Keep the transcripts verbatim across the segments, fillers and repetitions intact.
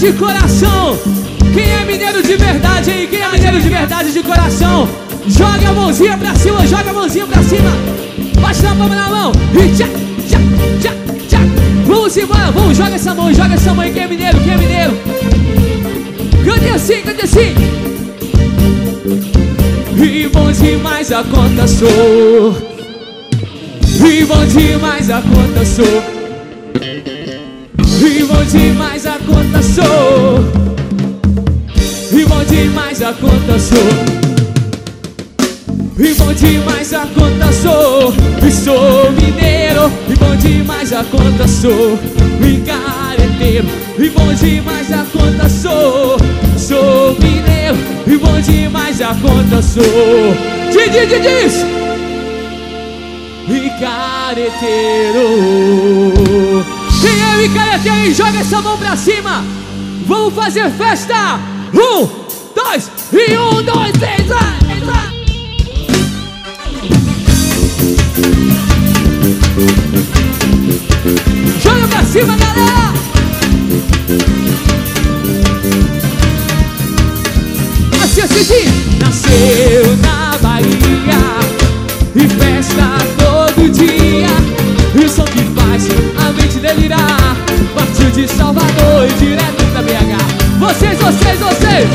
de coração. Quem é mineiro de verdade aí? Quem é mineiro de verdade de coração? Joga a mãozinha pra cima, joga a mãozinha pra cima. Bate na palma na mão e tchá, tchá, tchá, tchá. Vamos embora, vamos, joga essa mão, joga essa mão. Quem é mineiro, quem é mineiro? Cante assim, cante assim. E bom demais a conta sou. E bom demais a conta sou. E bom demais a conta sou. E bom demais a conta sou. E bom demais a conta sou. E sou mineiro. E bom demais a conta sou. E careteiro. E bom demais a conta sou. Sou mineiro. E bom demais a conta sou. Diz, diz, diz, diz. E careteiro. Quem é o Icareteiro aí? Joga essa mão pra cima. Vamos fazer festa. Um, dois, e um, dois, três, vai, vai. Joga pra cima, galera. Assim, assim, assim. Nasceu na Bahia e festa todo dia. E o som que faz a mente delirar. Partiu de Salvador e direto pra B H. Vocês, vocês, vocês.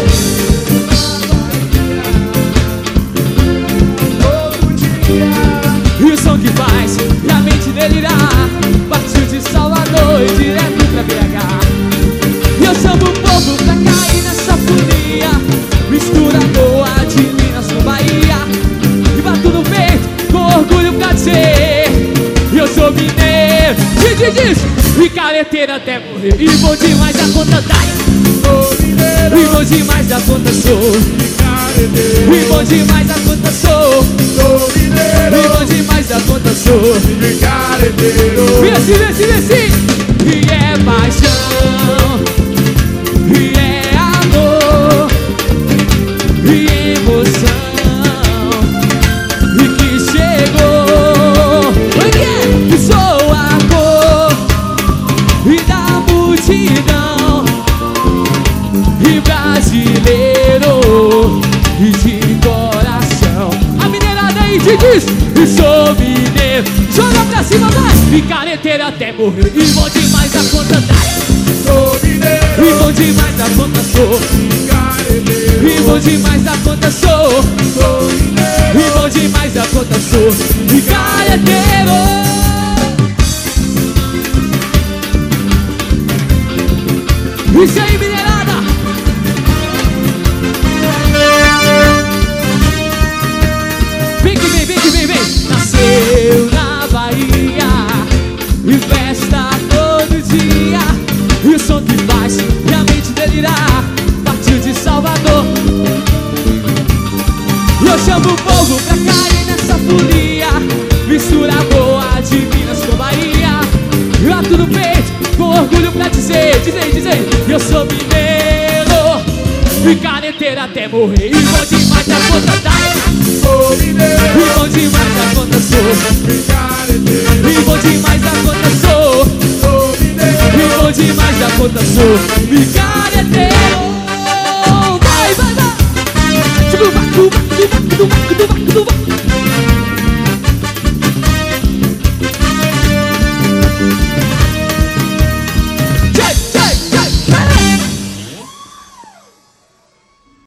Todo dia. E o som que faz a mente delirar. Partiu de Salvador e direto pra B H. E eu chamo o povo pra cair nessa folia. Mistura boa de Minas com Bahia. E bato no peito com orgulho pra dizer: eu sou mineiro. Diz, diz, diz. E careteiro até morrer. E bom demais a conta dá. Sou mineiro. E bom demais a conta sou. E careteiro. E bom demais a conta sou. Sou mineiro. E bom demais a conta sou. E careteiro. E assim, assim, assim. E é paixão. E é amor. E emoção. E que chegou. E sou a cor e da multidão. E brasileiro e de coração. A mineirada aí te diz: e sou mineiro. Joga pra cima, vai. E careteiro até morrer. E bom demais a conta dá. Sou mineiro. E bom demais a conta sou. E careteiro. E bom demais a conta sou. Sou mineiro. E bom demais a conta sou. E careteiro. Isso aí, mineirada. Vem que vem, vem que vem, vem. Nasceu na Bahia e festa todo dia. E o som que faz realmente delirar. Partiu de Salvador. E eu chamo o povo pra cair nessa folia. Mistura boa de Minas com Bahia. E bato no peito com orgulho pra dizer: diz aí, diz aí. Eu sou mineiro. E careteiro até morrer. E bom demais a conta dá. Sou mineiro. E bom demais a conta sou.